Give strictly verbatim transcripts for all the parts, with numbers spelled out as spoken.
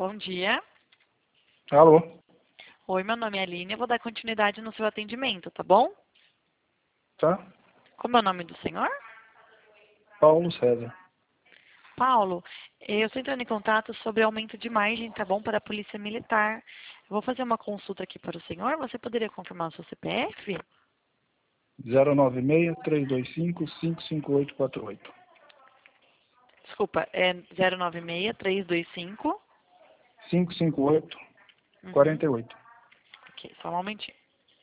Bom dia. Alô? Oi, meu nome é Aline. Eu vou dar continuidade no seu atendimento, tá bom? Tá? Como é o nome do senhor? Paulo César. Paulo, eu estou entrando em contato sobre aumento de margem, tá bom, para a Polícia Militar. Eu vou fazer uma consulta aqui para o senhor. Você poderia confirmar o seu C P F? zero nove seis, três dois cinco, cinco cinco oito quatro oito. Desculpa, é zero nove seis, três dois cinco. cinco cinco oito, Uhum. quatro oito. Ok, só um momentinho.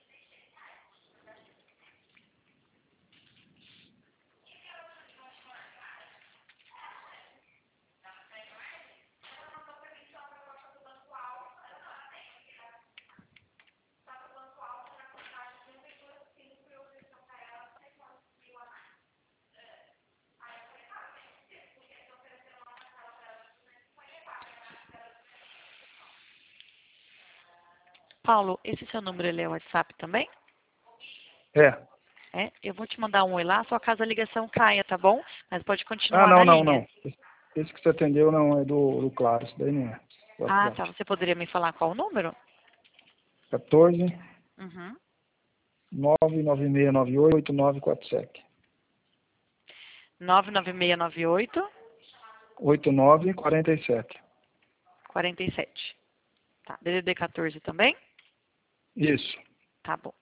Paulo, esse seu número ele é WhatsApp também? É. É, eu vou te mandar um oi lá, só caso a ligação caia, tá bom? Mas pode Ah, continuar não, na não, linha. não. Esse que você atendeu não é do, do Claro, isso daí não é. Ah, tá. WhatsApp. Você poderia me falar qual o número? quatorze, Uhum. nove nove seis nove oito, oito nove quatro sete. nove nove seis nove oito, oito nove quatro sete. quatro sete. Tá. D D D quatorze também? Isso. Tá bom.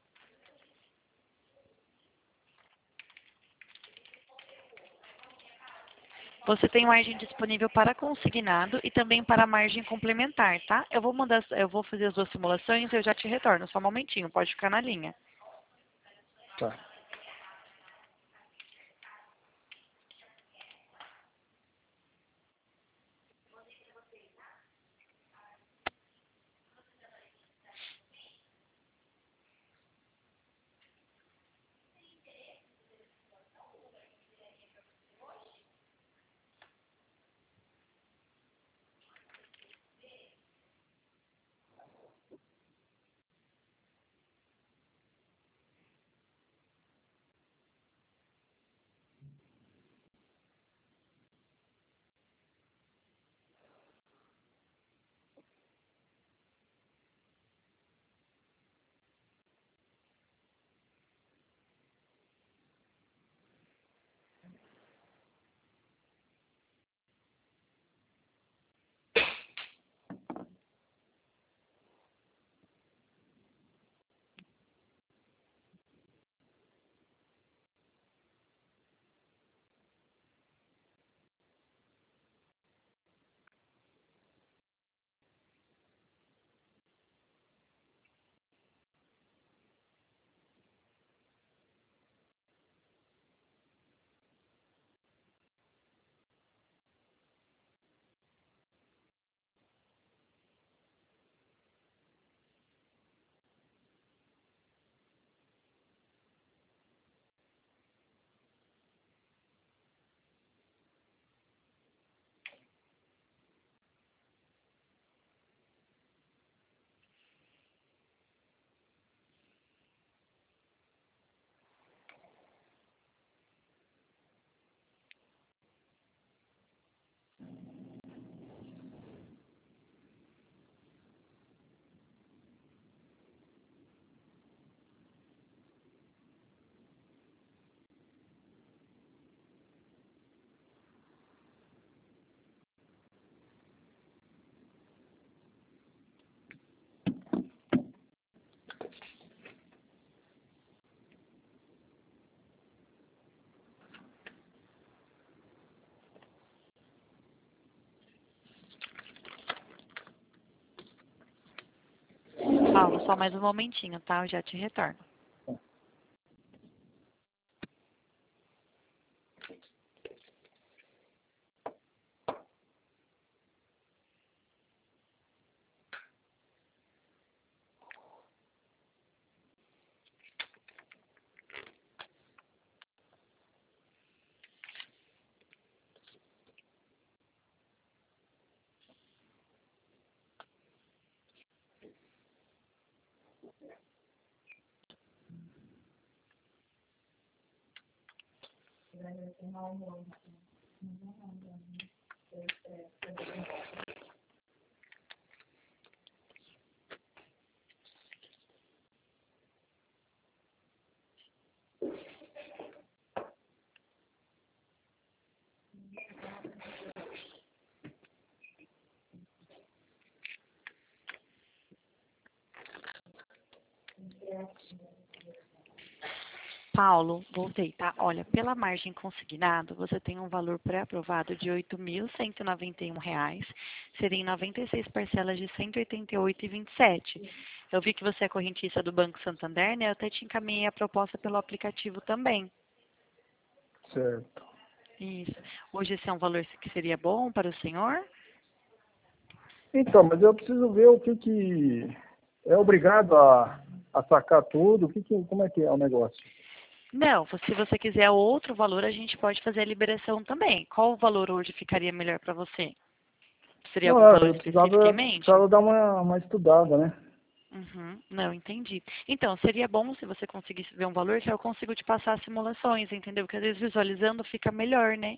Você tem margem disponível para consignado e também para margem complementar, tá? Eu vou mandar, eu vou fazer as duas simulações e eu já te retorno. Só um momentinho, pode ficar na linha. Tá. Paulo, só mais um momentinho, tá? Eu já te retorno. Paulo, voltei, tá? Olha, pela margem consignado, você tem um valor pré-aprovado de oito mil cento e noventa e um reais. Seriam noventa e seis parcelas de cento e oitenta e oito reais e vinte e sete centavos. Eu vi que você é correntista do Banco Santander, né? Eu até te encaminhei a proposta pelo aplicativo também. Certo. Isso. Hoje esse é um valor que seria bom para o senhor? Então, mas eu preciso ver o que que... É obrigado a, a sacar tudo? O que que, como é que é o negócio? Não, se você quiser outro valor, a gente pode fazer a liberação também. Qual o valor hoje ficaria melhor para você? Seria Não, algum valor eu específico em precisava, mente? precisava dar uma, uma estudada, né? Uhum, não, entendi. Então, seria bom se você conseguisse ver um valor que eu consigo te passar as simulações, entendeu? Porque às vezes visualizando fica melhor, né?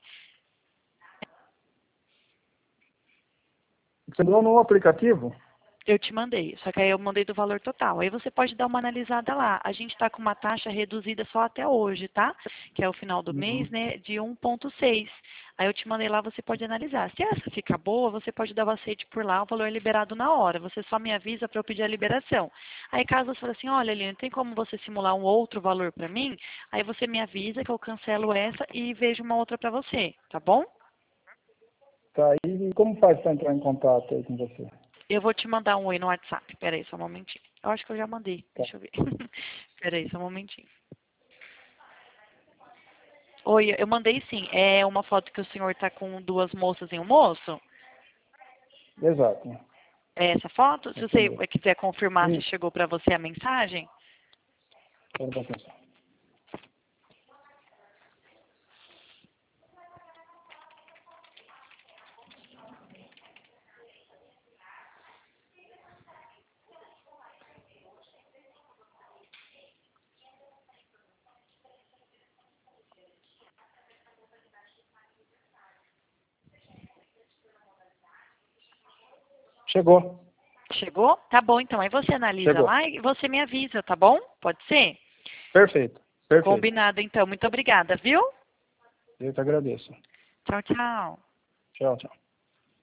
Você mandou no aplicativo? Eu te mandei, só que aí eu mandei do valor total. Aí você pode dar uma analisada lá. A gente está com uma taxa reduzida só até hoje, tá? Que é o final do mês, Uhum. né? De um ponto seis. Aí eu te mandei lá, você pode analisar. Se essa ficar boa, você pode dar o aceite por lá, o valor é liberado na hora. Você só me avisa para eu pedir a liberação. Aí caso você fale assim, olha, Aline, tem como você simular um outro valor para mim? Aí você me avisa que eu cancelo essa e vejo uma outra para você, tá bom? Tá, e como faz para entrar em contato aí com você? Eu vou te mandar um oi no WhatsApp. Pera aí, só um momentinho. Eu acho que eu já mandei. Tá. Deixa eu ver. Pera aí, só um momentinho. Oi, eu mandei sim. É uma foto que o senhor tá com duas moças e um moço? Exato. É essa foto? Se Esse você mesmo. quiser confirmar se Isso, chegou para você a mensagem. pode dar atenção. Chegou. Chegou? Tá bom, então. Aí você analisa Chegou. lá e você me avisa, tá bom? Pode ser? Perfeito. Perfeito. Combinado, então. Muito obrigada, viu? Eu te agradeço. Tchau, tchau. Tchau, tchau.